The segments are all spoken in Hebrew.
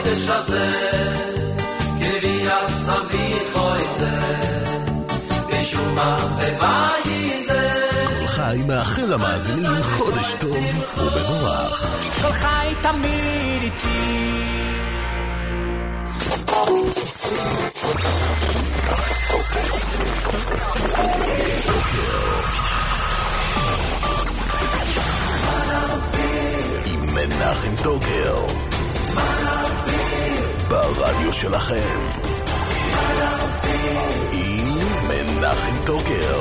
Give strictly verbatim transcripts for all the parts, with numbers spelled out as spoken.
בחודש הזה, כנביא הסבי חויזה, משום מה בבאי זה. כל חי מאחל למאזינים חודש טוב ובבורך. כל חי תמיד איתי. עם מנחם טוקר ברדיו שלכם, עם מנחם טוקר.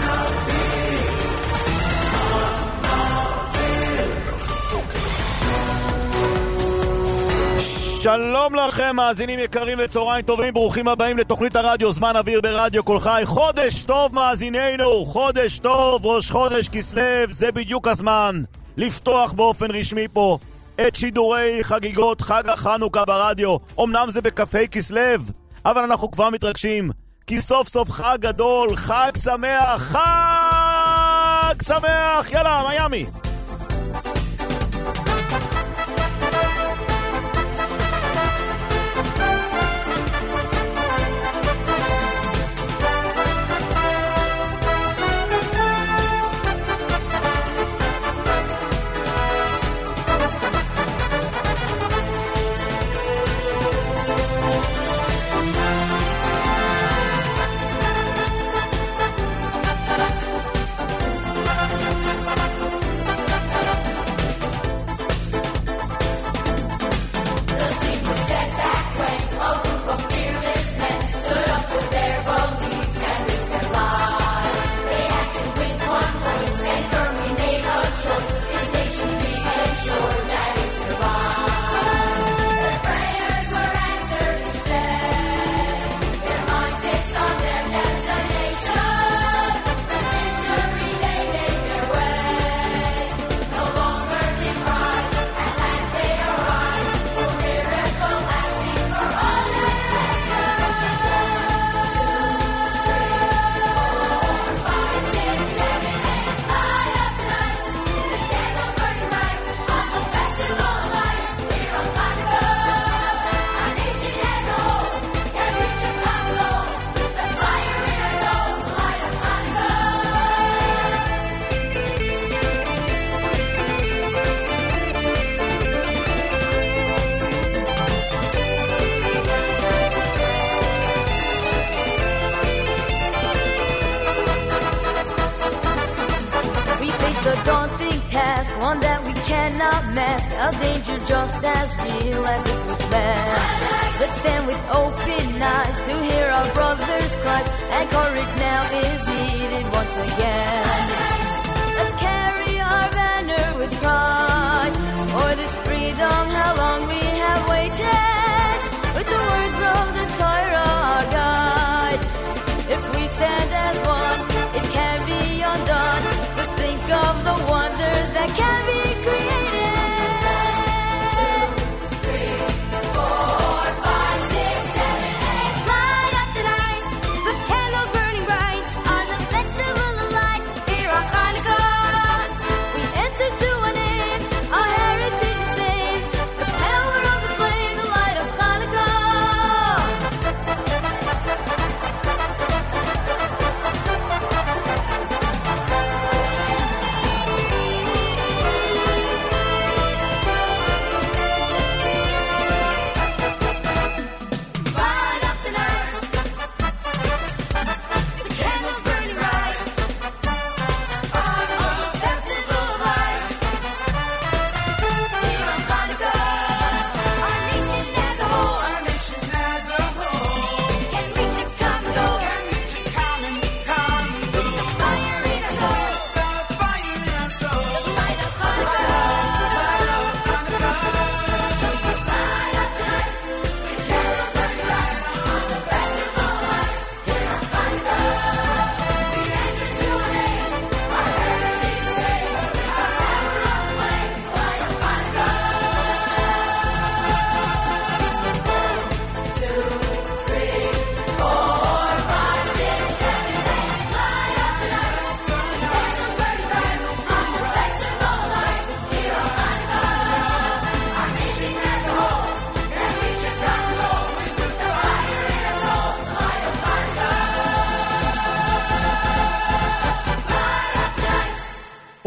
שלום לכם מאזינים יקרים וצהריים טובים, ברוכים הבאים לתוכנית הרדיו זמן אוויר ברדיו כל חי. חודש טוב מאזיננו, חודש טוב, ראש חודש כסלו, זה בדיוק הזמן לפתוח באופן רשמי פה את שידורי חגיגות חג החנוכה ברדיו. אמנם זה בקפה כסלו, אבל אנחנו כבר מתרגשים, כי סוף סוף חג גדול, חג שמח, חג שמח. יאללה, מיאמי. One that we cannot mask, a danger just as real as it was last. Let's stand with open eyes to hear our brothers' cries, and courage now is needed once again. Let's carry our banner with pride, for this freedom how long we have waited, with the words of the Torah our guide. If we stand as one, it can be undone. Just think of the wonders that can be created. Two, three, four, five, six, seven, eight. Light up the night, the candles burning bright on the festival of lights here on Hanukkah. We enter to a name, our heritage is saved. The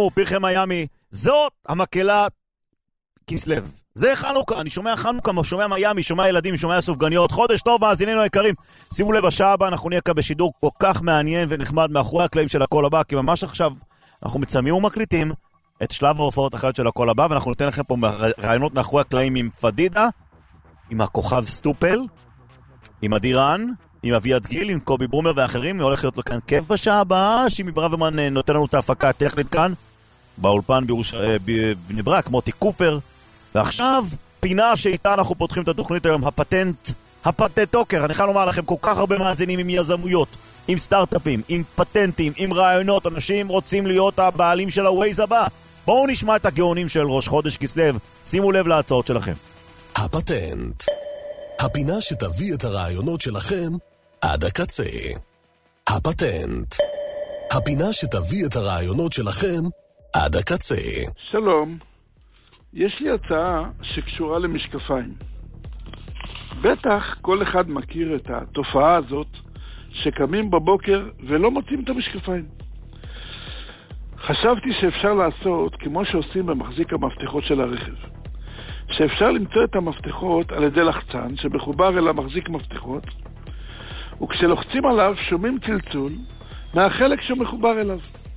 תשמעו, פרחי מיאמי, זאת המקהלה כסלו. זה חנוכה, אני שומע חנוכה, שומע מיאמי, שומע ילדים, שומע סופגניות. חודש טוב, מאזינינו היקרים. שימו לב, השעה הבאה אנחנו נהיה כאן בשידור כל כך מעניין ונחמד מאחורי הקלעים של הקול הבא, כי ממש עכשיו אנחנו מצלמים ומקליטים את שלב ההופעות החיות של הקול הבא, ואנחנו ניתן לכם פה רעיונות מאחורי הקלעים עם פדידה, עם הכוכב סטופל, עם אדירן, עם אביעד גיל, עם קובי ברומר ואחרים. הולך להיות לו כאן כיף בשעה הבאה. שימי ברוורמן נותן לנו את ההפקה הטכנית כאן באולפן בירוש... בבני ברק, מוטי קופר. ועכשיו פינה שאיתה אנחנו פותחים את התוכנית היום, הפטנט, הפטנט טוקר. אני חייב לומר לכם, כל כך הרבה מאזינים עם יזמויות, עם סטארט-אפים, עם פטנטים, עם רעיונות. אנשים רוצים להיות הבעלים של הווייז הבא. בואו נשמע את הגאונים של ראש חודש כסלו. שימו לב להצעות שלכם. הפטנט, הפינה שתביא את הרעיונות שלכם עד הקצה. הפטנט, הפינה שתביא את הרעיונות שלכם עד הקצה. שלום, יש לי הצעה שקשורה למשקפיים. בטח כל אחד מכיר את התופעה הזאת שקמים בבוקר ולא מוצאים את המשקפיים. חשבתי שאפשר לעשות כמו שעושים במחזיק המפתחות של הרכב. שאפשר למצוא את המפתחות על ידי לחצן שמחובר אל המחזיק מפתחות, וכשלוחצים עליו שומעים צלצול מהחלק שמחובר אליו.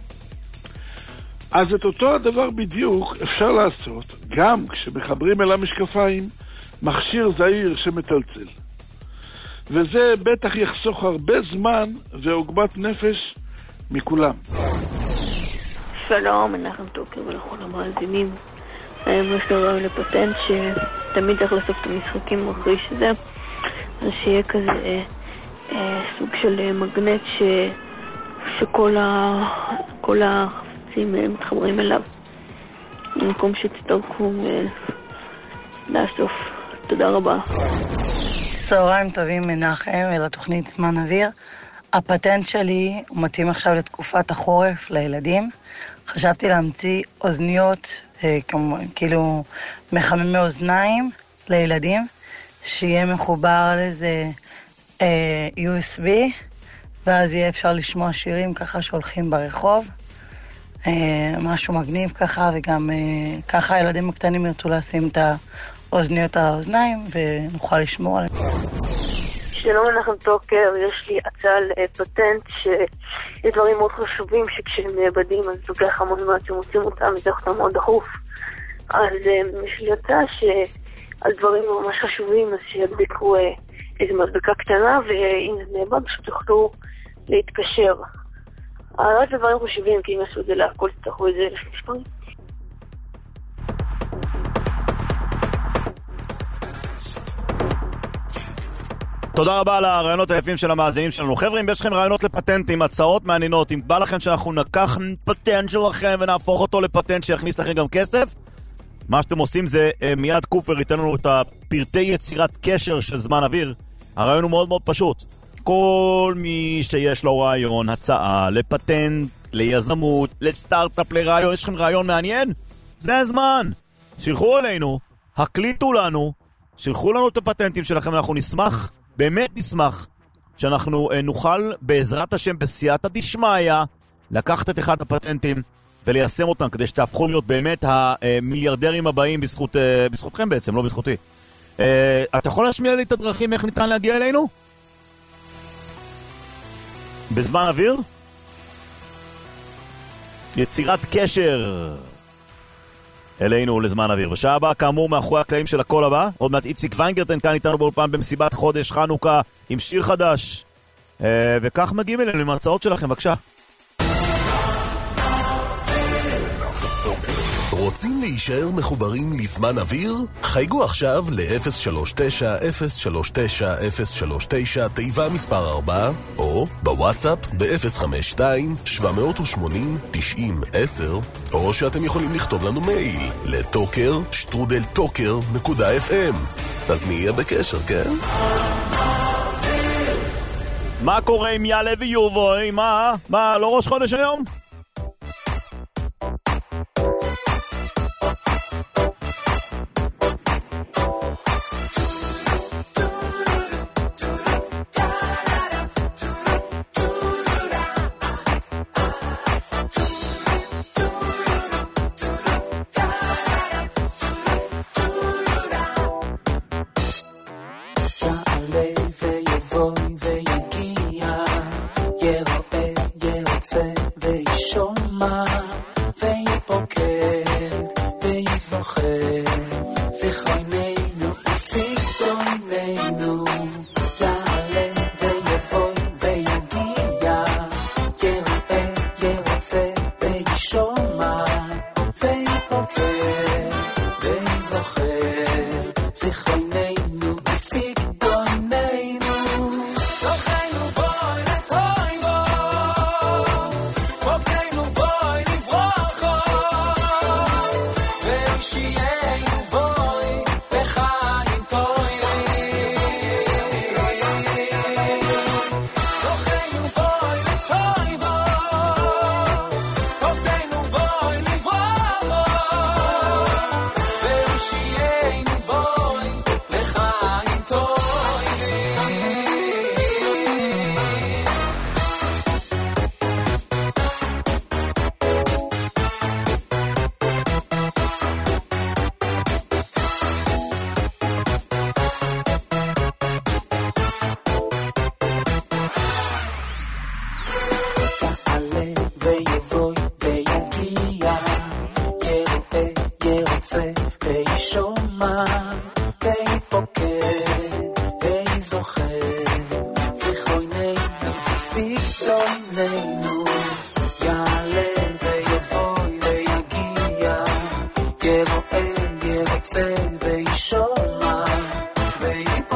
אז את אותו הדבר בדיוק אפשר לעשות גם כשמחברים אל המשקפיים מכשיר זעיר שמטלצל. וזה בטח יחסוך הרבה זמן ועוגמת נפש מכולם. שלום, אנחנו טוקר ולכל המאזינים. היום יש לו רעיון לפטנט שתמיד צריך לאסוף את המשחקים אחרי שזה, אז שיהיה כזה אה, אה, סוג של אה, מגנט ש, שכל ה, כל החפצים אה, מתחברים אליו, במקום שתצטרכו אה, לאסוף. תודה רבה. צהריים טובים, מנחם, ולתוכנית זמן אוויר. הפטנט שלי הוא מתאים עכשיו לתקופת החורף לילדים. חשבתי להמציא אוזניות, אה, כמו, כאילו מחממי אוזניים לילדים, שיהיה מחובר לזה אה, יו אס בי, ואז יהיה אפשר לשמוע שירים ככה שהולכים ברחוב. אה, משהו מגניב ככה, וגם אה, ככה הילדים הקטנים ירצו לשים את האוזניות על האוזניים, ונוכל לשמור עליהם. שלום, אנחנו טוקר, יש לי הצעה לפטנט שיש דברים מאוד חשובים שכשהם נאבדים אז לוקח המון זמן שמוצאים אותם וצריך אותם מאוד דחוף. אז יש לי הצעה שעל דברים ממש חשובים אז שידביקו איזו מדבקה קטנה, ואם זה נאבד פשוט תוכלו להתקשר. רק דברים חשובים, כי אם יעשו את זה להכל תצטרכו את זה לפני שפרים. תודה רבה על הרעיונות היפים של המאזינים שלנו. חבר'ה, אם יש לכם רעיונות לפטנטים, הצעות מעניינות, אם בא לכם שאנחנו נקח פטנט שלכם ונהפוך אותו לפטנט שיכניס לכם גם כסף, מה שאתם עושים זה מיד קופר ייתן לנו את הפרטי יצירת קשר של זמן אוויר. הרעיון הוא מאוד מאוד פשוט. כל מי שיש לו רעיון, הצעה לפטנט, ליזמות, לסטארט-אפ, לרעיון, יש לכם רעיון מעניין? זה הזמן. שילחו אלינו, הקליטו לנו, שילחו לנו את הפטנטים שלכם, אנחנו נשמח, באמת נשמח, שאנחנו נוכל בעזרת השם בסייעתא דשמיא לקחת את אחד הפטנטים וליישם אותם, כדי שתהפכו להיות באמת המיליארדרים הבאים בזכות, בזכותכם בעצם, לא בזכותי. אתה יכול להשמיע לי את הדרכים איך ניתן להגיע אלינו? בזמן אוויר? יצירת קשר אלינו לזמן אוויר. בשעה הבאה, כאמור, מאחורי הקלעים של הקול הבא, עוד מעט איציק ויינגרטן כאן איתנו באולפן במסיבת חודש חנוכה עם שיר חדש. וכך מגיעים אלינו עם ההצעות שלכם, בבקשה. רוצים להישאר מחוברים לזמן אוויר? חייגו עכשיו ל-אפס שלוש תשע אפס שלוש תשע אפס שלוש תשע תיבה מספר ארבע, או בוואטסאפ ב-אפס חמש שתיים שבע שמונה תשעים עשר, או שאתם יכולים לכתוב לנו מייל לטוקר שטרודל טוקר נקודה אף אם. אז נהיה בקשר, כן? מה קורה עם יאללה ויובוי? מה? מה, לא ראש חודש היום?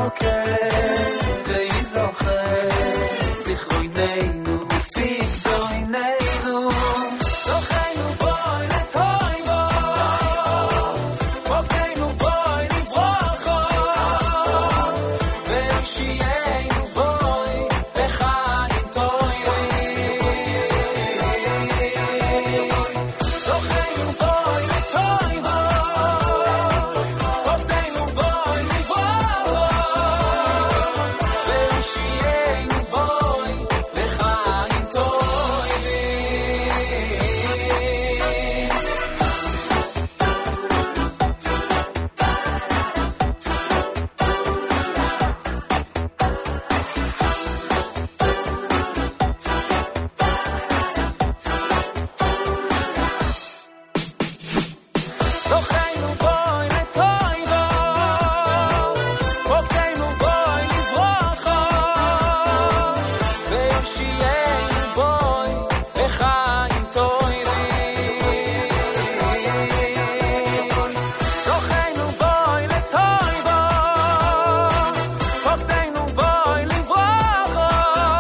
מוקר ואין זוכר זכרויננו פיגדויננו זוכרנו בוי לטויבו מוקרנו בוי לברוכו ושיענו בוי בחיים טויבים זוכרנו בוי לטויבו מוקרנו בוי לברוכו ושיענו בוי בחיים זוכרנו בוי לטויבו מוקרנו בוי לברוכו ושיענו בוי בחיים טויבים זוכרנו בוי לטויבו מוקרנו בוי לברוכו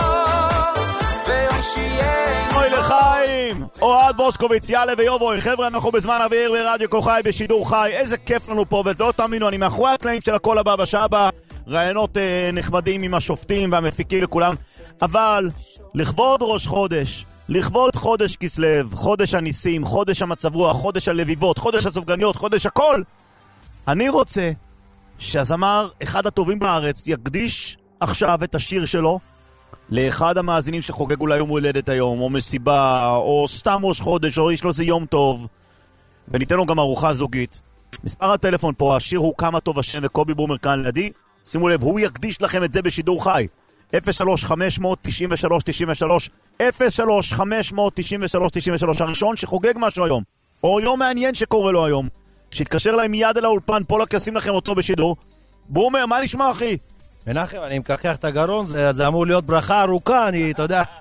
ושיענו אוי לחיים! אוהד מוסקוביץ, יאללה ויובוי. חבר'ה, אנחנו בזמן אוויר ברדיו כל חי, בשידור חי. איזה כיף לנו פה, ולא תאמינו, אני מאחורי הקלעים של הכל הבא בשעה הבאה. רעיונות אה, נחמדים עם השופטים והמפיקים לכולם. אבל לכבוד ראש חודש, לכבוד חודש כסלו, חודש הניסים, חודש המצב רוח, חודש הלביבות, חודש הסופגניות, חודש הכל, אני רוצה שהזמר, אחד הטובים בארץ, יקדיש עכשיו את השיר שלו לאחד המאזינים שחוגג אולי יום הולדת היום, או מסיבה, או סתם ראש חודש, או יש לו איזה יום טוב, וניתן לו גם ארוחה זוגית. מספר הטלפון פה, השיר הוא כמה טוב השם, וקובי ברומר כאן לידי. שימו לב, הוא יקדיש לכם את זה בשידור חי. אפס שלוש חמש תשע שלוש תשע שלוש אפס שלוש חמש תשע שלוש תשע שלוש הראשון שחוגג משהו היום, או יום מעניין שקורה לו היום, שיתקשר להם מיד אל האולפן, פה לקסים לכם אותו בשידור. ברומר, מה נשמע אחי? מנחם, אני מקחקח את הגרון, זה, זה אמור להיות ברכה ארוכה, אני, אתה יודע,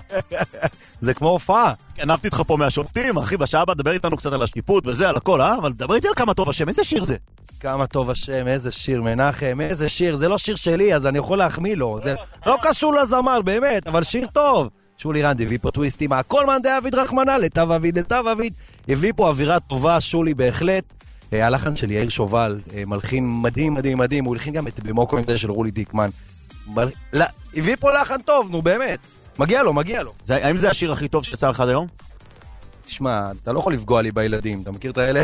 זה כמו הופעה. ענפתי איתך פה מהשופטים, אחי, בשעה הבאה דבר איתנו קצת על השיפוט וזה, על הכל, אה? אבל דבר איתי על כמה טוב השם, איזה שיר זה? כמה טוב השם, איזה שיר, מנחם, איזה שיר, זה לא שיר שלי, אז אני יכול להחמיא לו, זה לא קשור לזמר, באמת, אבל שיר טוב. שולי רנד הביא פה טוויסטים, הכל מאן דאביד רחמנה, לטב אביד, לטב אביד, הביא פה אווירה טובה, שולי בהחלט. הלחן של יאיר שובל, מלחין מדהים, מדהים, מדהים, הוא הלחין גם את במוקו עם זה של רולי דיקמן. הביא פה לחן טוב, נו באמת. מגיע לו, מגיע לו. האם זה השיר הכי טוב שיצא לך עד היום? תשמע, אתה לא יכול לפגוע לי בילדים, אתה מכיר את האלה?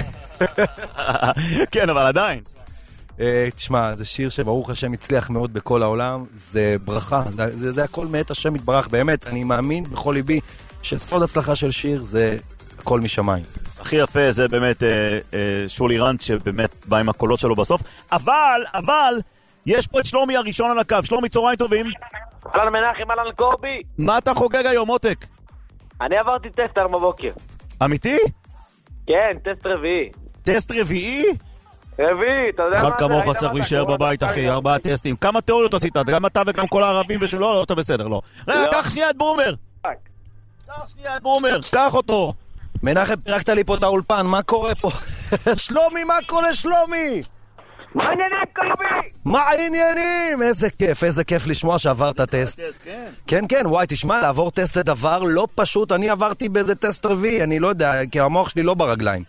כן, אבל עדיין. תשמע, זה שיר שברוך השם הצליח מאוד בכל העולם, זה ברכה, זה הכל מאת השם יתברך, באמת, אני מאמין בכל ליבי שסוד הצלחה של שיר זה הכל משמיים. הכי יפה זה באמת אה, אה, שולי רנד שבאמת בא עם הקולות שלו בסוף, אבל, אבל, יש פה את שלומי הראשון על הקו. שלומי, צהריים טובים. אהלן מנחם, אהלן קובי. מה אתה חוגג היום, מותק? אני עברתי טסט היום בבוקר. אמיתי? כן, טסט רביעי. טסט רביעי? רביעי, אתה יודע מה זה? אחד כמוך צריך להישאר בבית, אחי, ארבעה טסטים. כמה תיאוריות עשית? גם אתה וגם כל הערבים ושלא, לא, אתה בסדר, לא. רגע, קח שנייה את ברומר. קח שנייה את ברומר, קח אותו. מנחם, פירקת לי פה את האולפן, מה קורה פה? שלומי, מה קורה שלומי? מה העניינים קובי? מה העניינים? איזה כיף, איזה כיף לשמוע שעברת טסט. כן, כן, וואי, תשמע, לעבור טסט זה דבר לא פשוט. אני עברתי באיזה טסט רביעי, אני לא יודע, כי המוח שלי לא ברגליים.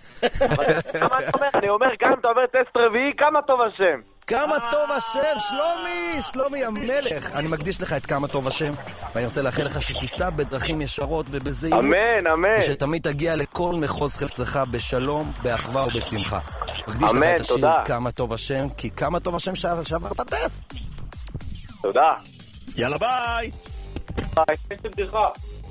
אני אומר, גם אתה עובר טסט רביעי, כמה טוב השם. כמה טוב השם, שלומי, שלומי המלך. אני מקדיש לך את כמה טוב השם, ואני רוצה לאחל לך שתיסע בדרכים ישרות ובזהירות. אמן, אמן. ושתמיד תגיע לכל מחוז חפצך בשלום, באחווה ובשמחה. מקדיש לך אמן, את השיר תודה. כמה טוב השם, כי כמה טוב השם שעברת טסט. תודה. יאללה ביי. ביי, יש בדיחה.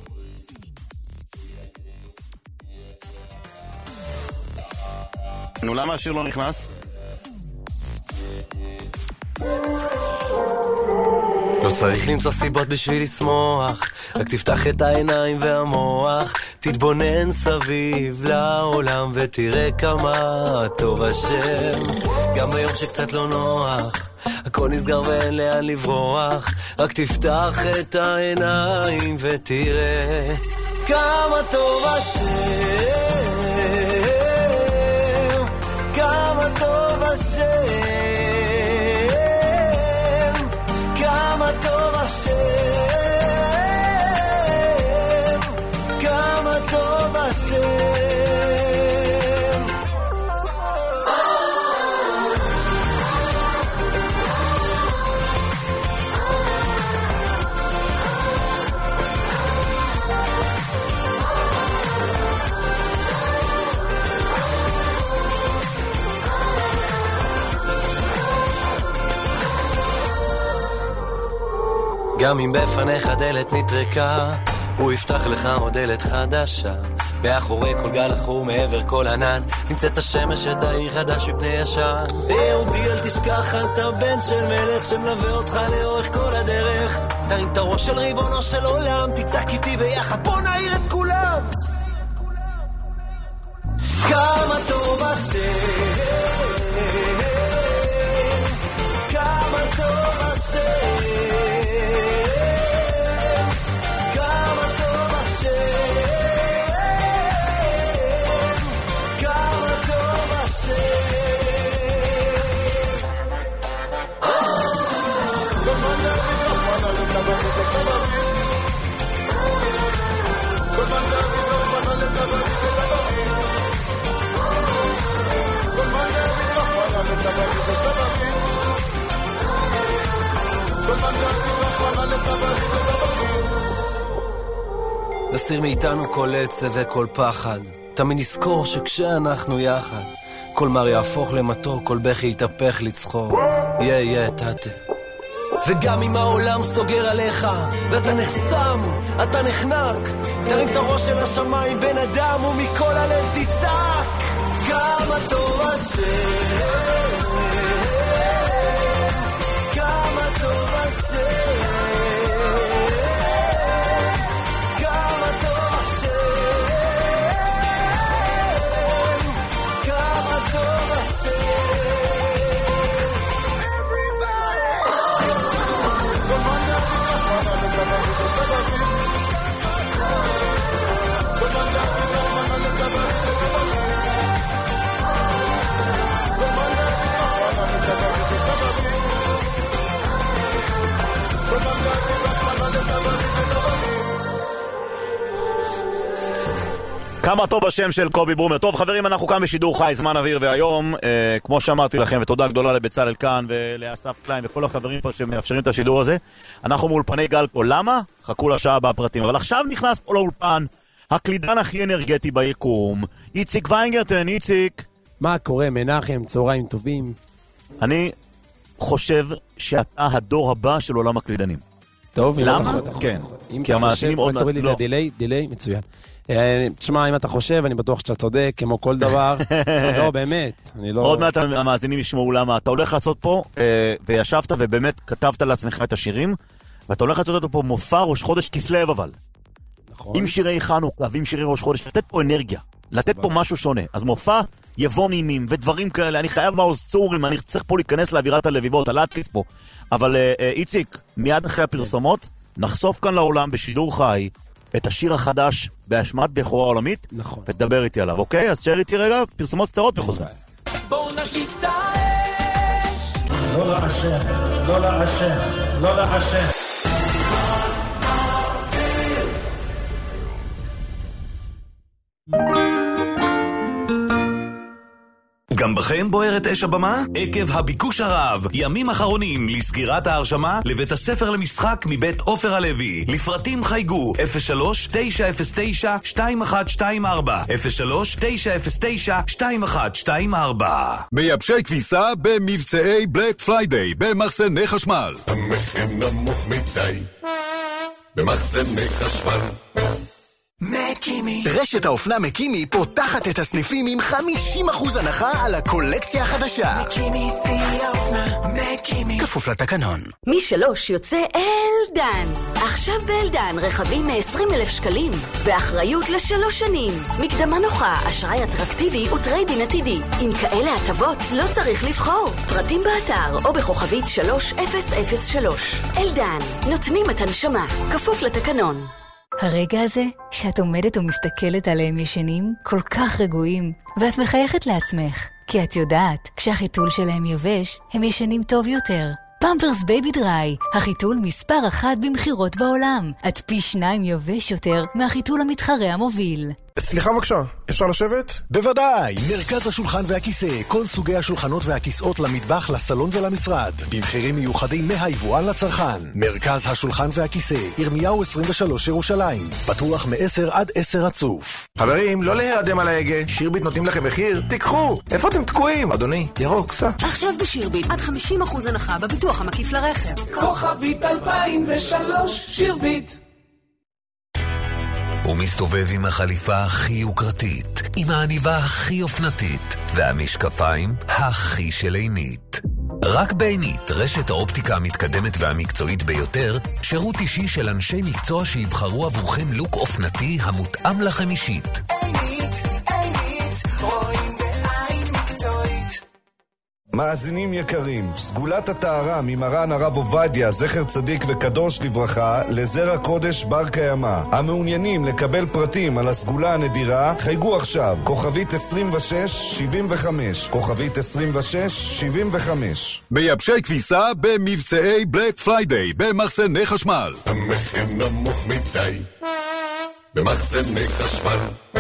נו, למה השיר לא נכנס? לא צריך למצוא סיבות בשביל לשמוח, רק תפתח את העיניים והמוח, תתבונן סביב לעולם ותראה כמה טוב השם. גם ביום שקצת לא נוח, הכל נסגר ואין לאן לברוח, רק תפתח את העיניים ותראה כמה טוב השם, כמה טוב השם, גם אם בפניך דלת נטרקה, הוא יפתח לך עוד דלת חדשה. מאחורי כל גל אחור מעבר כל ענן, נמצאת השמש את העיר חדש מפני ישן. יהודי אל תשכח, אתה בן של מלך שמלווה אותך לאורך כל הדרך. תרים את הראש של ריבונו של עולם, תצעק איתי ביחד, בוא נעיר את כולם. כמה טוב השם, כמה טוב השם, כמה טוב השם, כמה טוב השם. נסיר מאיתנו כל עצב וכל פחד, תמיד נזכור שכשאנחנו יחד כל מר יהפוך למתוק, כל בכי יתהפך לצחוק. יא יא תתה. וגם אם העולם סוגר עליך ואתה נחסם, אתה נחנק, תרים את הראש של השמיים בן אדם, ומכל הלב תצעק כמה טוב השם, כמה טוב השם, כמה טוב השם, כמה טוב השם. כמה טוב השם של קובי ברומר. טוב חברים, אנחנו כאן בשידור חי זמן אוויר, והיום אה, כמו שאמרתי לכם, ותודה גדולה לבצלאל כאן ולאסף קליין וכל החברים פה שמאפשרים את השידור הזה, אנחנו מאולפני גלקו. למה? חכו לשעה בפרטים. אבל עכשיו נכנס פה לאולפן הקלידן הכי אנרגטי ביקום, איציק ויינגרטן. איציק, מה קורה מנחם? צהריים טובים. אני חושב שאתה הדור הבא של עולם הקלידנים. טוב, למה? כן, כי המאזינים עוד... תוריד לי את הדילי, דילי, מצוין. תשמע, אם אתה חושב, אני בטוח שאתה צודק, כמו כל דבר. לא, באמת, אני לא... עוד מעט המאזינים ישמעו למה. אתה הולך לעשות פה, וישבת ובאמת כתבת לעצמך את השירים, ואתה הולך לעשות אותו פה מופע ראש חודש כסלב, אבל. נכון. עם שירי חנוכה, ועם שירי ראש חודש, לתת פה אנרגיה, לתת פה משהו שונה. אז מופע יבוא נימים ודברים כאלה, אני חייב מעוז צורים, אני צריך פה להיכנס לאווירת הלביבות, הלהטיס פה. אבל איציק, מיד אחרי הפרסומות, נחשוף כאן לעולם בשידור חי את השיר החדש באשמת בכורה עולמית. נכון. ותדבר איתי עליו, אוקיי? אז תשאר איתי רגע, פרסומות קצרות וחוזר. בואו נשליט את האש. לא לעשן, לא לעשן, לא לעשן. גם בכם בוערת אש הבמה? עקב הביקוש הרב, ימים אחרונים לסגירת ההרשמה לבית הספר למשחק מבית עופר הלוי. לפרטים חייגו אפס שלוש תשע אפס תשע שתיים אחת שתיים ארבע אפס שלוש תשע אפס תשע שתיים אחת שתיים ארבע. מייבשי כביסה במבצעי בלק פריידיי במחסני חשמל. המחיר נמוך מדי במחסני חשמל. מקימי. רשת האופנה מקימי פותחת את הסניפים עם חמישים אחוז הנחה על הקולקציה החדשה. מקימי שיא האופנה, מקימי. כפוף לתקנון. משלוש יוצא אלדן. עכשיו באלדן רכבים מ-עשרים אלף שקלים ואחריות לשלוש שנים. מקדמה נוחה, אשראי אטרקטיבי וטריידין עתידי. עם כאלה הטבות לא צריך לבחור. פרטים באתר או בכוכבית שלוש אפס אפס שלוש. אלדן, נותנים את הנשמה. כפוף לתקנון. הרגע הזה שאת עומדת ומסתכלת עליהם ישנים כל כך רגועים, ואת מחייכת לעצמך, כי את יודעת, כשהחיתול שלהם יובש, הם ישנים טוב יותר. פמפרס בייבי דריי, החיתול מספר אחת במחירות בעולם, עד פי שניים יובש יותר מהחיתול המתחרה המוביל. סליחה בבקשה, אפשר לשבת? בוודאי, מרכז השולחן והכיסא, כל סוגי השולחנות והכיסאות למטבח, לסלון ולמשרד, במחירים מיוחדים מהיבואן לצרכן. מרכז השולחן והכיסא, ירמיהו עשרים ושלוש ירושלים, פתוח מ-עשר עד עשר רצוף. חברים, לא להירדם על ההגה, שירביט נותנים לכם מחיר, תיקחו, איפה אתם תקועים? אדוני, ירוק, סע. עכשיו בשירביט, עד חמישים אחוז הנחה בביטוח המקיף לרכב. כוכבית אלפיים ושלוש, שירביט. הוא מסתובב עם החליפה הכי יוקרתית, עם העניבה הכי אופנתית, והמשקפיים הכי שלעינית. רק בעינית, רשת האופטיקה המתקדמת והמקצועית ביותר, שירות אישי של אנשי מקצוע שיבחרו עבורכם לוק אופנתי המותאם לכם אישית. עינית, עינית, רואים בעין מקצועית. מאזינים יקרים, סגולת הטהרה ממרן הרב עובדיה, זכר צדיק וקדוש לברכה, לזרע קודש בר קיימא. המעוניינים לקבל פרטים על הסגולה הנדירה, חייגו עכשיו, כוכבית עשרים ושש שבעים וחמש, כוכבית עשרים ושש שבעים וחמש. מייבשי כביסה במבצעי בלק פריידיי במחסני חשמל. המחיר נמוך מדי במחסני חשמל.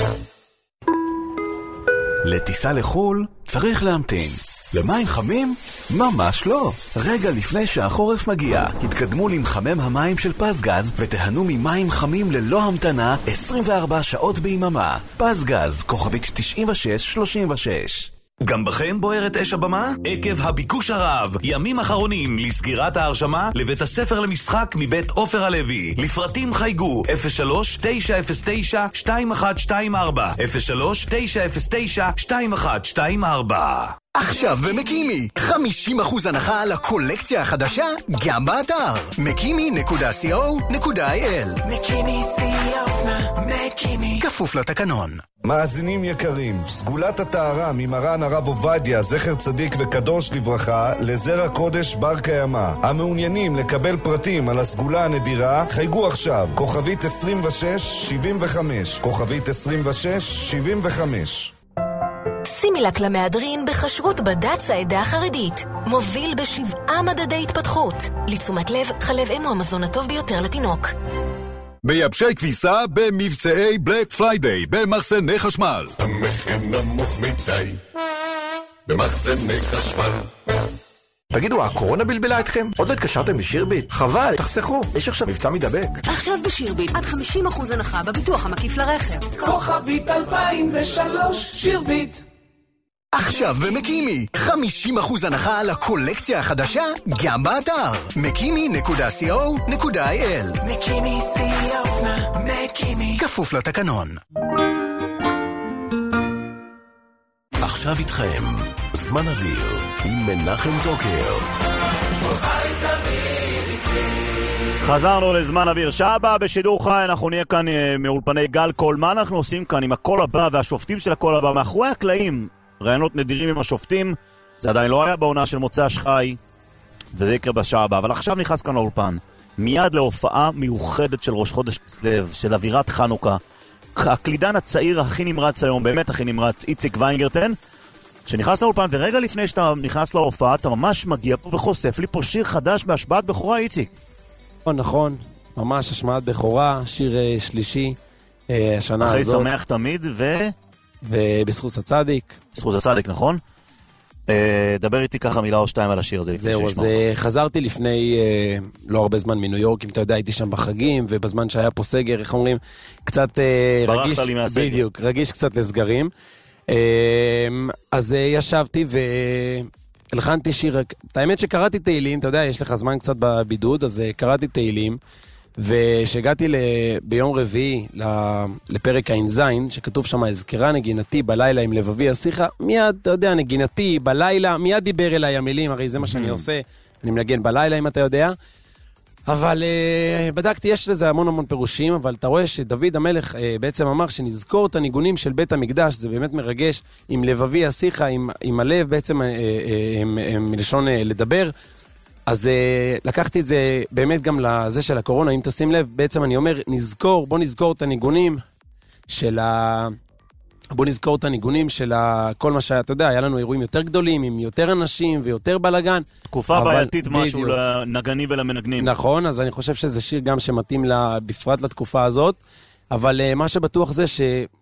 לטיסה לחול צריך להמתין. למים חמים? ממש לא. רגע לפני שהחורף מגיע, התקדמו למחמם המים של פסגז ותיהנו ממים חמים ללא המתנה עשרים וארבע שעות ביממה. פסגז, כוכבית תשעים ושש שלושים ושש. גם בכם בוערת אש הבמה? עקב הביקוש הרב, ימים אחרונים לסגירת ההרשמה לבית הספר למשחק מבית עופר הלוי. לפרטים חייגו אפס שלוש תשע אפס תשע שתיים אחת שתיים ארבע אפס שלוש תשע אפס תשע שתיים אחת שתיים ארבע. עכשיו במקימי, חמישים אחוז הנחה על הקולקציה החדשה, גם באתר מקימי נקודה סי או נקודה איי אל. מקימי שיא האופנה, מקימי. כפוף לתקנון. מאזינים יקרים, סגולת הטהרה ממרן הרב עובדיה, זכר צדיק וקדוש לברכה, לזרע קודש בר קיימא. המעוניינים לקבל פרטים על הסגולה הנדירה, חייגו עכשיו, כוכבית עשרים ושש שבעים וחמש, כוכבית עשרים ושש שבעים וחמש. סימילק למהדרין בחשרות בד"ץ העדה החרדית. מוביל בשבעה מדדי התפתחות. לתשומת לב, חלב אם הוא המזון הטוב ביותר לתינוק. מייבשי כביסה במבצעי בלק פריידיי במחסני חשמל. המחיר נמוך מדי במחסני חשמל. תגידו, הקורונה בלבלה אתכם? עוד לא התקשרתם בשירביט? חבל, תחסכו, יש עכשיו מבצע מדבק. עכשיו בשירביט, עד חמישים אחוז הנחה בביטוח המקיף לרכב. כוכבית אלפיים ושלוש, שירביט. עכשיו במקימי, חמישים אחוז הנחה על הקולקציה החדשה, גם באתר מקימי נקודה סי או נקודה איי אל. מקימי שיא האופנה, מקימי. כפוף לתקנון. עכשיו איתכם, זמן אוויר עם מנחם טוקר. חזרנו לזמן אוויר. שעה הבאה בשידור חי, אנחנו נהיה כאן מאולפני גל קול. מה אנחנו עושים כאן עם הקול הבא והשופטים של הקול הבא? מאחורי הקלעים, רעיונות נדירים עם השופטים. זה עדיין לא היה בעונה של מוצ"ש חי, וזה יקרה בשעה הבאה. אבל עכשיו נכנס כאן לאולפן, מיד להופעה מיוחדת של ראש חודש כסלו, של אווירת חנוכה. הקלידן הצעיר הכי נמרץ היום, באמת הכי נמרץ, איציק ויינגרטן, שנכנס לאולפן, ורגע לפני שאתה נכנס להופעה, אתה ממש מגיע פה וחושף לי פה שיר חדש בהשפעת בכורה, איציק. נכון, נכון, ממש השמעת בכורה, שיר uh, שלישי, uh, השנה אחרי הזאת. אחרי שמח תמיד, ו... ובזכות הצדיק. בזכות הצדיק, נכון? Uh, דבר איתי ככה מילה או שתיים על השיר הזה. זהו, אז uh, חזרתי לפני uh, לא הרבה זמן מניו יורק, אם אתה יודע, הייתי שם בחגים, ובזמן שהיה פה סגר, איך אומרים, קצת uh, רגיש, לי מהסגר. בדיוק, רגיש קצת לסגרים. Uh, אז uh, ישבתי ו... הלחנתי שיר, את האמת שקראתי תהילים, אתה יודע, יש לך זמן קצת בבידוד, אז קראתי תהילים, ושהגעתי ל... ביום רביעי לפרק עין זין, שכתוב שם, הזכרה נגינתי בלילה עם לבבי השיחה, מיד, אתה יודע, נגינתי בלילה, מיד דיבר אליי המילים, הרי זה מה שאני עושה, אני מנגן בלילה אם אתה יודע, אבל uh, בדקתי, יש לזה המון המון פירושים, אבל אתה רואה שדוד המלך uh, בעצם אמר שנזכור את הניגונים של בית המקדש, זה באמת מרגש, עם לבבי השיחה, עם, עם הלב בעצם uh, uh, הם, הם מלשון uh, לדבר, אז uh, לקחתי את זה באמת גם לזה של הקורונה, אם תשים לב, בעצם אני אומר, נזכור, בוא נזכור את הניגונים של ה... בוא נזכור את הניגונים של כל מה שאתה יודע, היה לנו אירועים יותר גדולים, עם יותר אנשים ויותר בלגן. תקופה בעייתית משהו לנגנים ולמנגנים. נכון, אז אני חושב שזה שיר גם שמתאים לה, בפרט לתקופה הזאת, אבל מה שבטוח זה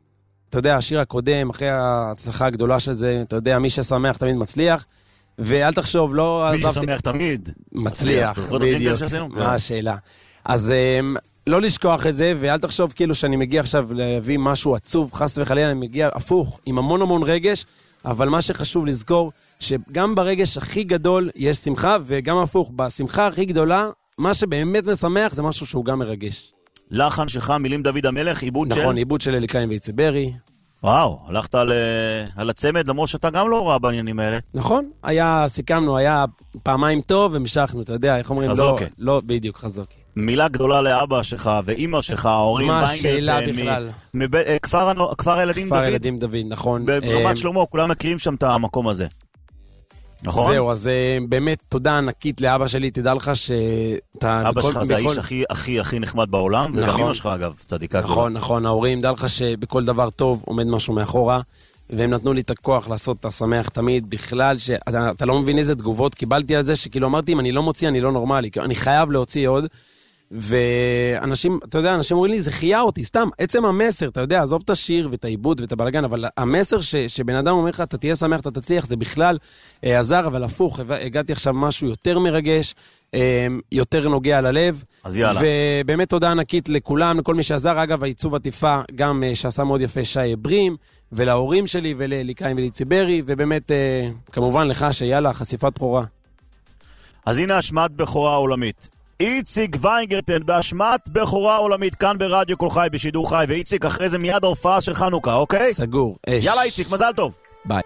אתה יודע, השיר הקודם, אחרי ההצלחה הגדולה של זה, אתה יודע, מי ששמח תמיד מצליח, ואל תחשוב, לא... מי ששמח תמיד מצליח, בדיוק. מה השאלה? אז לא לשכוח את זה, ואל תחשוב כאילו שאני מגיע עכשיו להביא משהו עצוב, חס וחלילה, אני מגיע הפוך, עם המון המון רגש, אבל מה שחשוב לזכור, שגם ברגש הכי גדול יש שמחה, וגם הפוך, בשמחה הכי גדולה, מה שבאמת משמח זה משהו שהוא גם מרגש. לחן שלך, מילים דוד המלך, עיבוד של... נכון, עיבוד של אלי קליין ואיצי ברי. וואו, הלכת על, על הצמד, למרות שאתה גם לא רע בעניינים האלה. נכון, היה, סיכמנו, היה פעמיים טוב ומשכנו, אתה יודע, איך אומרים? חזוקי. לא, לא, בדיוק, חזוקי. מילה גדולה לאבא שלך ואימא שלך, ההורים מה השאלה בכלל? כפר הילדים דוד. כפר הילדים דוד, נכון. ברמת שלמה, כולם מכירים שם את המקום הזה. נכון? זהו, אז באמת תודה ענקית לאבא שלי, תדע לך שאתה... אבא שלך זה האיש הכי הכי הכי נחמד בעולם, וגם אמא שלך אגב, צדיקה גדולה. נכון, נכון, ההורים, דע לך שבכל דבר טוב עומד משהו מאחורה, והם נתנו לי את הכוח לעשות את השמח תמיד, בכלל שאתה לא מבין איזה תגובות קיבלתי על זה, שכאילו אמרתי, אם אני לא מוציא, אני לא נורמלי, אני חייב להוציא עוד, ואנשים, אתה יודע, אנשים אומרים לי, זה חייה אותי, סתם, עצם המסר, אתה יודע, עזוב את השיר ואת העיבוד ואת הבלגן, אבל המסר ש, שבן אדם אומר לך, אתה תהיה שמח, אתה תצליח, זה בכלל אה, עזר, אבל הפוך, הגעתי עכשיו משהו יותר מרגש, אה, יותר נוגע ללב. אז יאללה. ובאמת תודה ענקית לכולם, לכל מי שעזר, אגב, העיצוב עטיפה, גם אה, שעשה מאוד יפה שי ברים, ולהורים שלי, ולליקאים וליצי ברי, ובאמת, אה, כמובן לך, שיאללה, חשיפת בחורה. אז הנה השמעת בחורה עולמית. איציק ויינגרטן בהשמעת בחורה עולמית כאן ברדיו כל חי בשידור חי, ואיציק אחרי זה מיד ההופעה של חנוכה, אוקיי? סגור, אש. יאללה איציק, מזל טוב. ביי.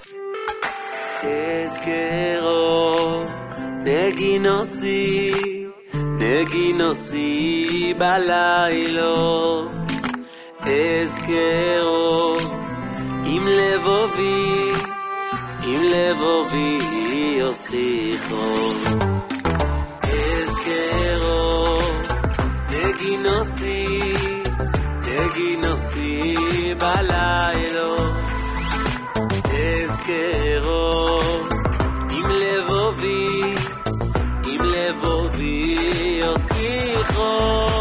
אזכרו נגינוסי נגינוסי בלילו אזכרו עם לבובי עם לבובי יוסיכו נגינוסי, נגינוסי בלילה אזכרו עם לבובי, עם לבובי יוסיכו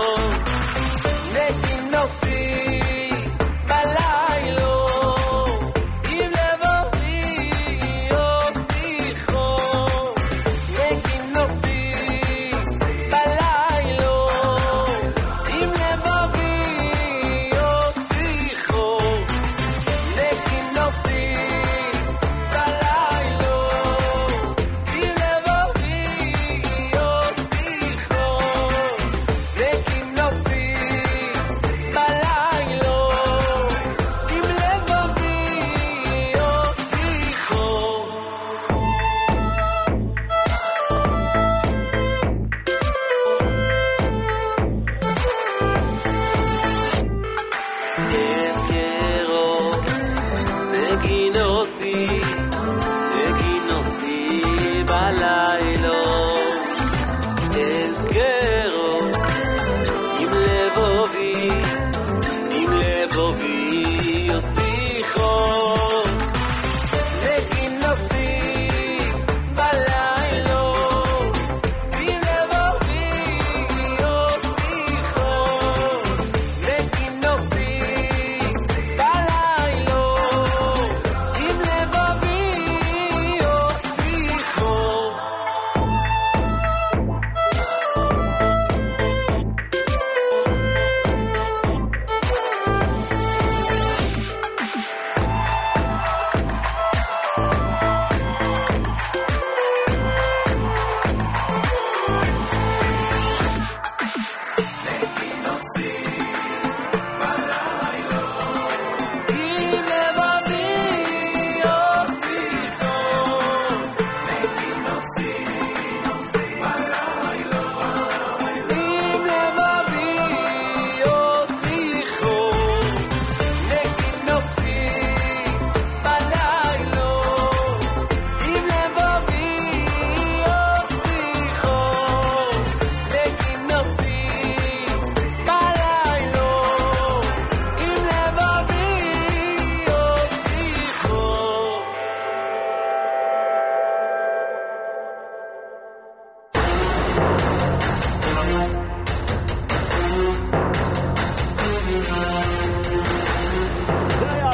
נגינוסי בלילה עם לבובי יוסיכו נגינוסי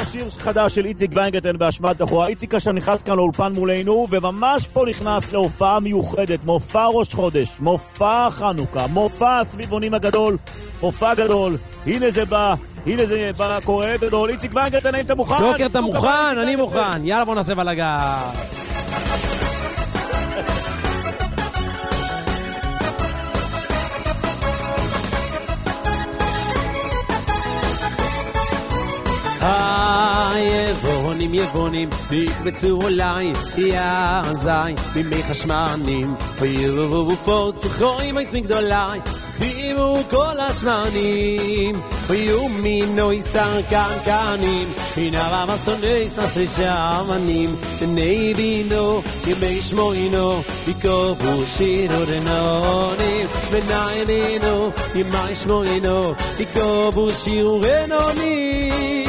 שיר חדש של איציק ויינגרטן באשמת בחורה. איציק עכשיו נכנס כאן לאולפן מולנו, וממש פה נכנס להופעה מיוחדת, מופע ראש חודש, מופע חנוכה, מופע הסביבונים הגדול, מופע גדול. הנה זה בא, הנה זה בא, קורה גדול. איציק ויינגרטן, האם אתה מוכן? טוקר, אתה מוכן? אני מוכן. יאללה, בוא נעשה בלגן. היבונים יבונים נקבצו עליי יעזי בימי חשמנים ויבואו פורצחוי מייס מגדולי תראו כל השמנים ויהיו מינוי סרקנקנים הנה במסונס נשי שעמנים בני בינו ימי שמוינו יקובו שירו רנונים בני בינו ימי שמוינו יקובו שירו רנונים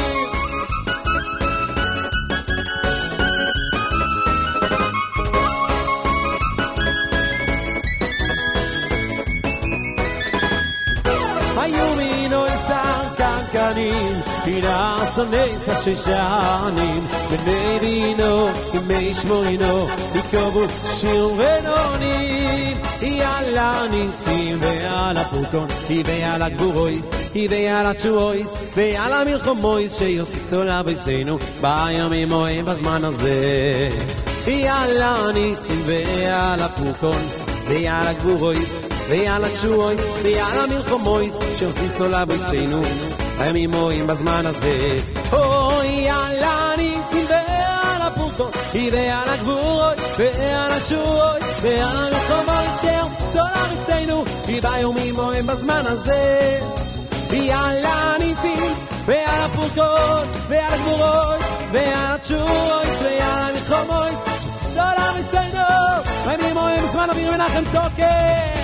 הנה סונס נששנים בני בינו ימי שמוינו יקובו שיר ונונים יאללה ניסים ועל הפורקון ועל הגבורויס ועל התשועויס ועל המלחמויס שיוסיסו לבייסנו בימים מוהם בזמן הזה יאללה ניסים ועל הפורקון ועל הגבורויס ועל התשועויס ועל המלחמויס שיוסיסו לבייסנו הימים מועים בזמן הזה אוי יאללה ניסים ועל הפורקות ועל הגבורות ועל השורוי ועל החומוי שירסו לרסנו בימים מועים בזמן הזה יאללה ניסים ועל הפורקות ועל הגבורות ועל השורוי ועל החומוי שירסו לרסנו הימים מועים בזמן אוויר מנחם טוקר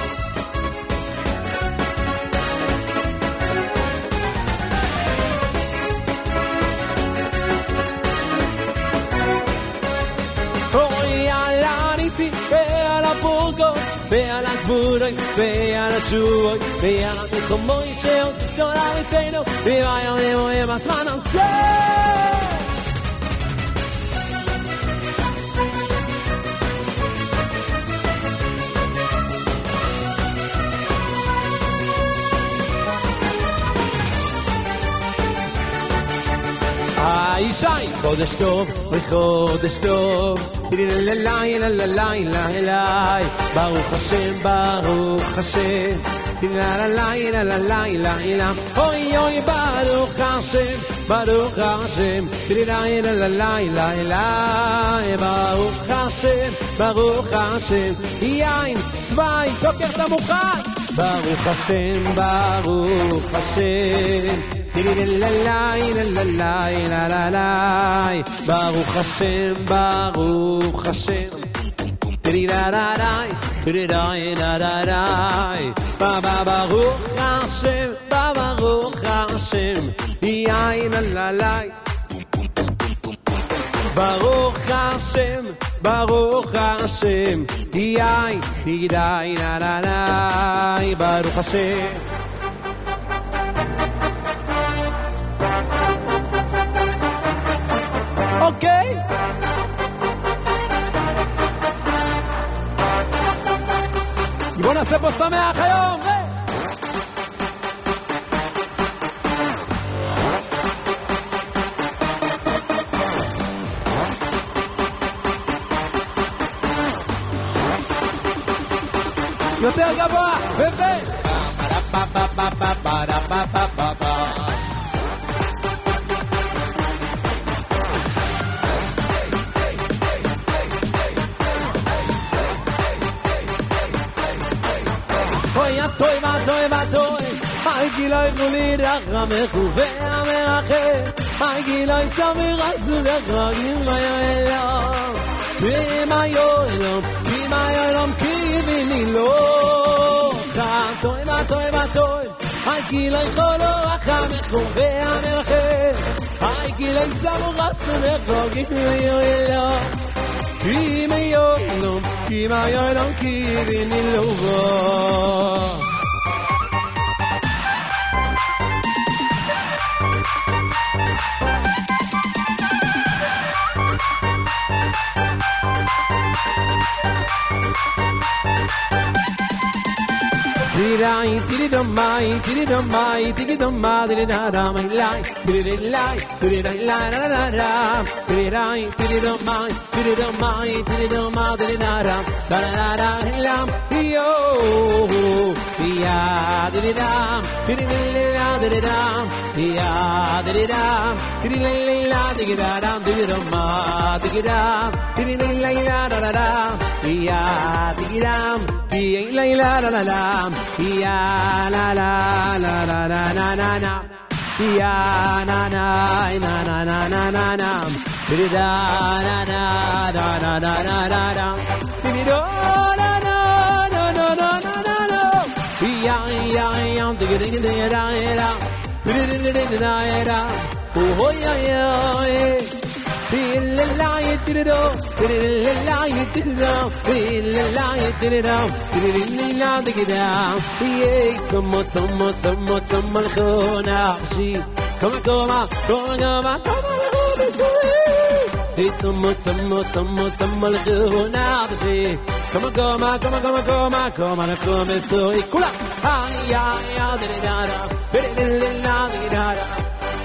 ועל הפורקות ועל הגבורות ועל התשובות ועל המלחמות שעושים לרסנו בימים מועים בזמן הזה היי שי חודש טוב וחודש טוב לילה לילה לילה לילה ברוך השם ברוך השם לילה לילה לילה לילה אוי אוי ברוך השם ברוך השם לילה לילה לילה לילה ברוך השם ברוך השם יין צבאי טוקר אתה מוכן ברוך השם ברוך השם לילה לילה לילה לילה ברוך השם ברוך השם לילה לילה לילה לילה ברוך השם ברוך השם יין לילה ברוך השם ברוך השם יין לילה לילה ברוך השם אוקיי בוא נעשה פה שמח היום יותר גבוה ובן טוי וטוי וטוי היי גילוי גולי רחמך והמרחם היי גילוי סמיר עשודך רגים ויועלם בימה יועלם בימה יועלם כיביני לא טוי וטוי וטוי היי גילוי חולו רחמך והמרחם היי גילוי סמיר עשודך רגים ויועלם בימה יועלם בימה יועלם כיביני לא Tiridai, tiridomai, tiridomai, tiridomai, tiridaramai, lai, tiridai, tiridai, la la la la. Tiridai, tiridomai, tiridomai, tiridomai, tiridaram, la la la la. Yo, ya, tiridam, tiridila, tiridam, ya, tiridam, tiridila, tiridam, tiridoma, tiridam, tiridila, la la la. Ya, tiridam, tiridila, la la la. Ya la la la la la na na na. Ya na na na na na na na na. Da na na da na na na na na. Do na na na na na na na. Ya ya ya dig dig dig da da. Dig dig dig da da. Oh ya ya. La did it all, did it la did it all, did it la did it all, did it la dig it down. We ate some more, some more, some more, some more khona. She come on, come on, come on, come on, come on, come on. Ate some more, some more, some more, some more khona. She come on, come on, come on, come on, come on, come on, come on. So ikula, ay ay ay, did it da, did it la dig it down.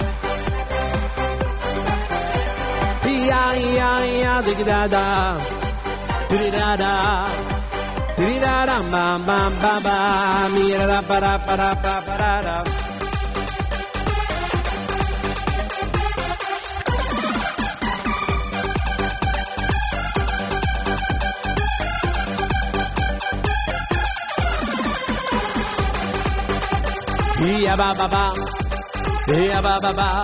Ya ya ya dig da da dig da da dig da da ba ba ba ba mi ra pa ra pa ra pa pa ra ra. Ya ba ba ba ya ba ba ba.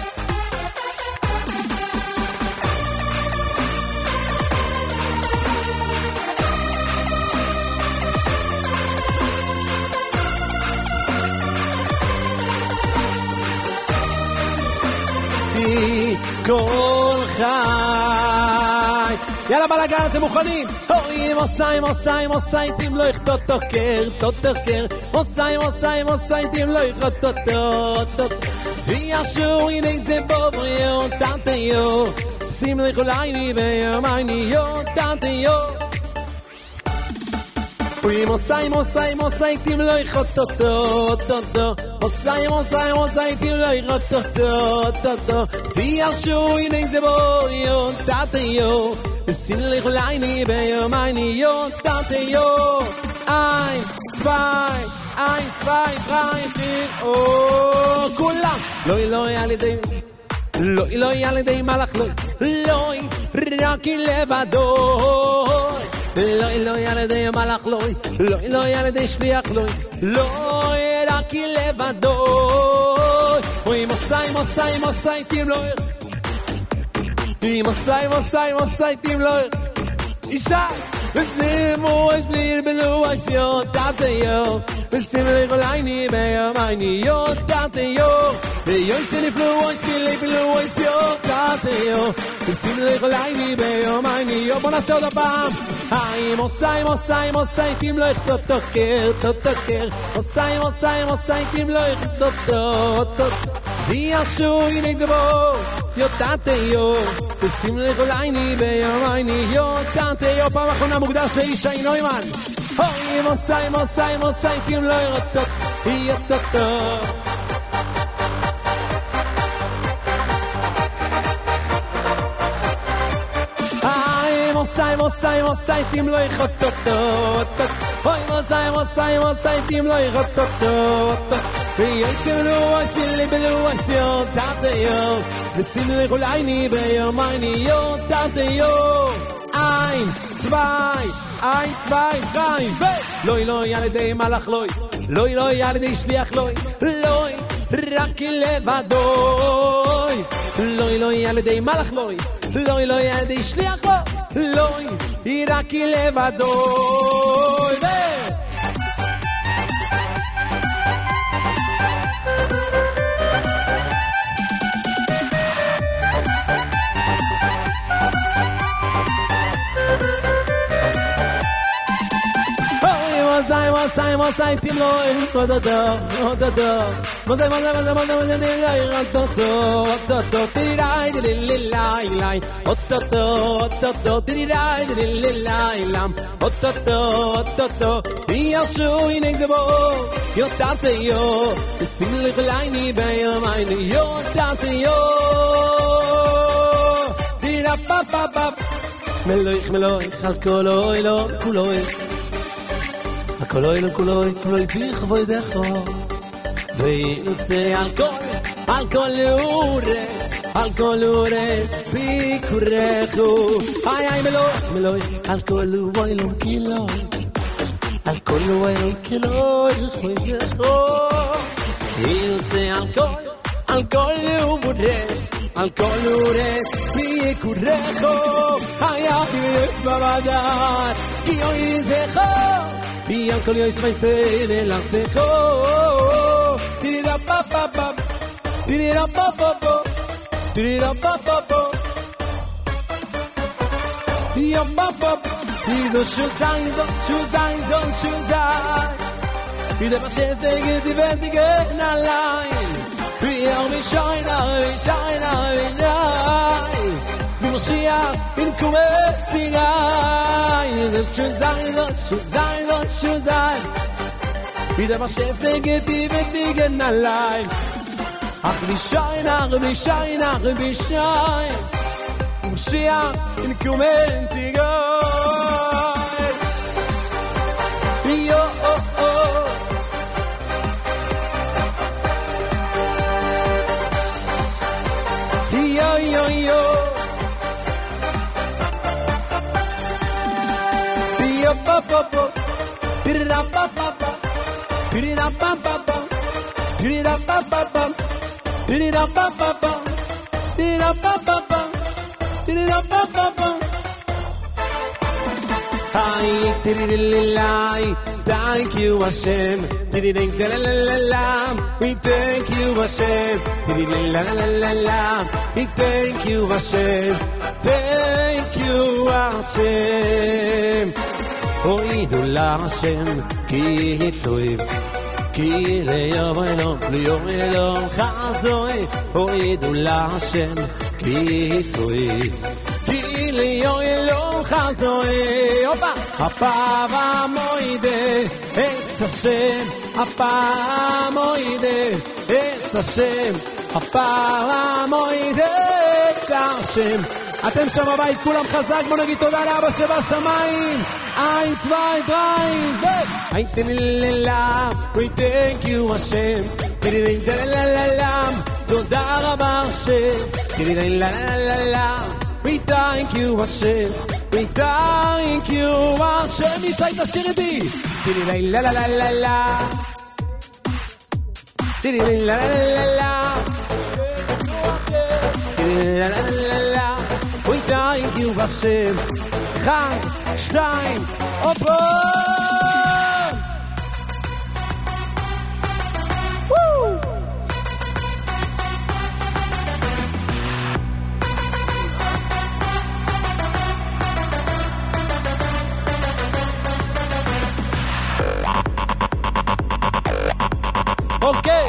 כל חי יאללה בלגן אתם מוכנים? אוי מוסיים מוסיים מוסיים תים לא יכתות תוקר תוקר מוסיים מוסיים מוסיים תים לא יכתות תוקר וישו הנה זה בובריו תנתיו שים לך אולי לי ביומייניו תנתיו אוי מוסיים מוסיים מוסיים תים לא יכתות תוקר מוסיים מוסיים מוסיים תים לא יכתות תוקר וישו הנה זה בובריו תנתיו שים לך אולי לי ביומייניו תנתיו ein, zwei, ein, zwei, drei, vier, oh, כולם. לוי, לוי, על ידי, לוי, לוי, על ידי מלאך, לוי, לוי, רק לבדו. לוי, לוי, על ידי מלאך, לוי, לוי, לוי, על ידי שליח, לוי, לוי, רק לבדו. אוי, מוסי, מוסי, מוסי, תים לוי. מוסי, מוסי, מוסי, תים לוי. אישה. ושימו es blir belu ich so tate yo ושימו לי גולייני ביומייני yo tate yo ויו יסני פלו ich blir belu ich so tate yo ושימו לי גולייני ביומייני yo בוא נעשה עוד הפעם היי מוסי מוסי מוסי תים לא יכתות תוקר תוקר מוסי מוסי מוסי תים לא יכתות תוקר זי ישו הנה זה בו yo tate yo ושימו לי גולייני ביומייני yo tate yo פעם אחרונה מוקדש לאישי נוימן אוי מוסי מוסי מוסי תים לא ירטות ירטות אוי מוסי מוסי מוסי תים לא ירטות אוי מוסי מוסי מוסי תים לא ירטות וישנו אשבילי בלו אשיו תתיו ושימו לכולייני ביומייני יו תתיו ein, zwei, ein, zwei, drei, weg! לוי, לוי, על ידי מלאך, לוי, לוי, לוי, על ידי שליח, לוי, לוי, רק לבדוי. לוי, לוי, על ידי מלאך, לוי, לוי, לוי, על ידי שליח, לוי, לוי, רק לבדוי. weg! was sei, was sei, was sei, Tim Loy, oder da, oder da. Was sei, was sei, was sei, was sei, was sei, oder da, oder da, tirai, dililai, lai, oder da, oder da, tirai, dililai, lam, oder da, oder da. Ihr so in der Bo, yo tate yo, simle kleine bei meine yo tate yo. Dira pa pa pa. Meloich meloich al koloi lo koloi. Koloi koloi koloi bich voidecho ve no se alcohol alcohol uret alcohol uret bikurecho ay ay melo melo alcohol voilo kilo alcohol voilo kilo voidecho no se alcohol alcohol uret alcohol uret bikurecho ay ay babadar ki hoy zecho y al colio es en el arcejo. Tirira pa pa pa. Tirira pa pa pa. Tirira pa pa pa. Y a pa pa. Y do shuzai do shuzai do shuzai. Y de pasete que te bendiga na line. Y a mi shine, mi shine, mi shine. Mi mosia in kumetinga. The shuzai do shuzai. Shuzai Wieder was schäfe geht die Wegen allein Ach wie schein, ach wie schein, ach wie schein Moschia in Kumentigo Yo, oh, oh Yo, yo, yo Yo, po, po, po Piri-da-pa-pa-pa Piri-da-pa-pa-pa Piri-da-pa-pa-pa Piri-da-pa-pa-pa Piri-da-pa-pa-pa Piri-da-pa-pa-pa Ay, tiri-li-li-lai Thank you Hashem Tiri-ding-da-la-la-la-la We thank you Hashem Tiri-li-la-la-la-la We thank you Hashem Thank you Hashem Oído la Hashem, ki toiv, ki leyom elom, leyom elom chazoi. Oído la Hashem, ki toiv, ki leyom elom chazoi. Opa, apava moide, es Hashem, apava moide, es Hashem, apava moide, es Hashem. אתם שם בבית, כולם חזק, בוא נגיד תודה לאבא שבשמיים. ein, zwei, drei, weg! Ein, תמילה, we thank you Hashem. תמילה, la la la, תודה רבה Hashem. תמילה, la la la, we thank you Hashem. we thank you Hashem. מי שהיית שיר איתי? תמילה, la la la la, תמילה, la la la, תמילה, la la la. We thank you Hashem. Chag, Stein, open! Woo! Okay.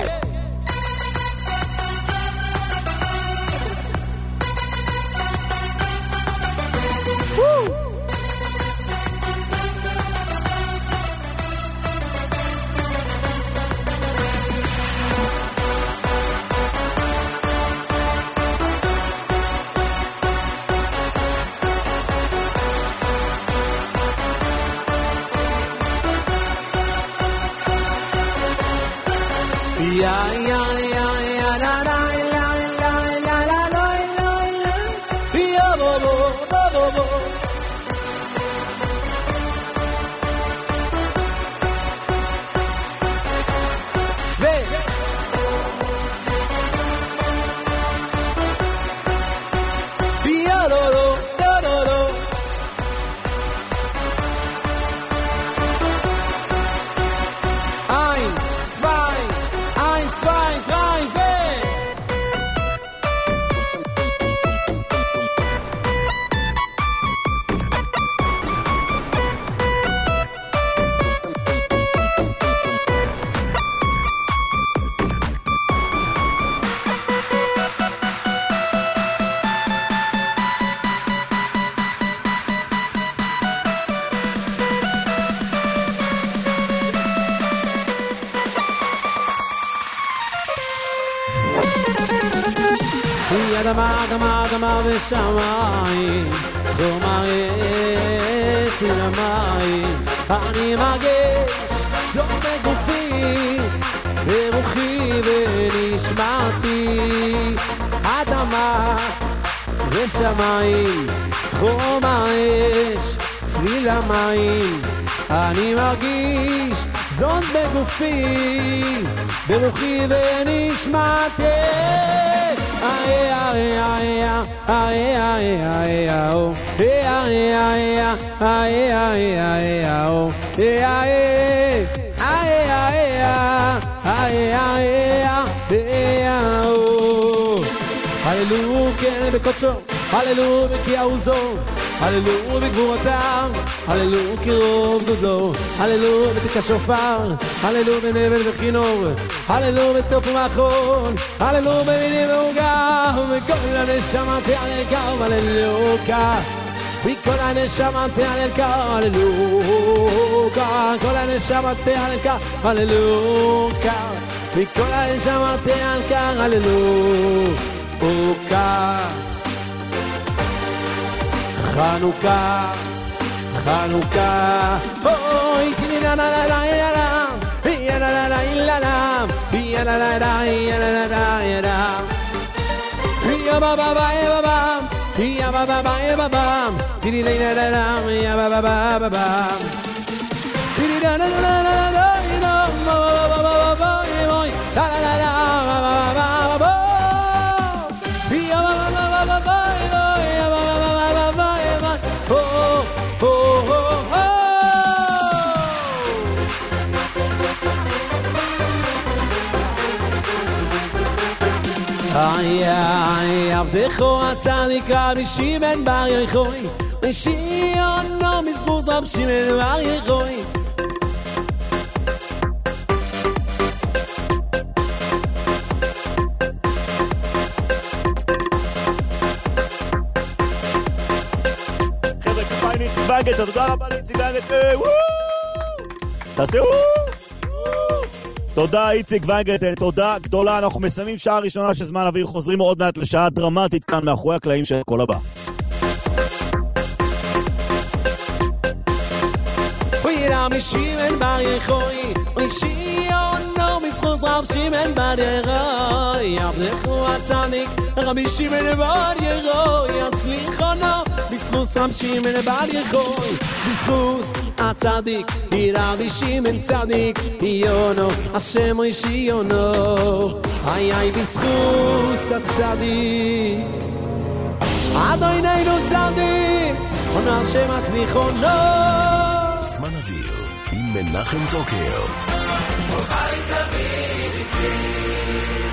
Ja, ja, ja, ja, la, la, la, la, la, la, la, la, la. Ja, bo, bo, bo, bo, bo. Ve. Ja, do, do, do, do, do. Ein, zwei, ein, zwei, אדמה, אדמה, אדמה ושמיים, חומר אש ולמים, אני מרגיש זאת בגופי, ברוחי ונשמתי, אדמה ושמיים, חומר אש, צליל המים, אני מרגיש זאת בגופי, ברוחי ונשמתי. איי איי איי איי איי איי איי איי איי הללו כן בקודשו, הללו בקיעוזו, הללו בגבורותיו, הללו קרוב גודלו, הללו בתיק השופר, הללו בנבל וכינור, הללו בתוף ומחון, הללו במילים ועוגה, ובכל הנשמה תעלה קו, הללוקה, בכל הנשמה תעלה קו, הללוקה, כל הנשמה תעלה קו, הללוקה, בכל הנשמה תעלה קו, הללוקה. חנוכה, חנוכה, אוי, תני לה לה לה לה לה לה לה לה לה לה לה לה לה לה לה לה יא בבא בא בבא יא בבא בא בבא תני לה לה לה לה יא בבא בא בבא תני לה לה לה לה לה לה בבא בבא בבא לה לה לה לה בבא בבא יא בבא בבא בבא איי איי עבדכו הצדיק רבי שמעון בר יוחאי ושיונו מזבוז רבי שמעון בר יוחאי חבר'ה כפיים לאיציק וגטר, תודה רבה לאיציק וגטר, תעשה תודה איציק וגטר, תודה גדולה. אנחנו מסיימים שעה ראשונה של זמן אוויר, חוזרים עוד מעט לשעה דרמטית כאן מאחורי הקלעים של כל הבא. אוי רבי שמעון בר יוחאי ושיונו מזבוז רבי שמעון בר יוחאי עבדכו הצדיק רבי שמעון בר יוחאי הצליחונו בזכות רבי שמעון בר יוחאי בזכות הצדיק רבי שמעון צדיק יונו השם רישיונו איי איי בזכות הצדיק אדוננו צדיק עונה השם הצליחונו. זמן אוויר עם מנחם טוקר. חי תמיד איתי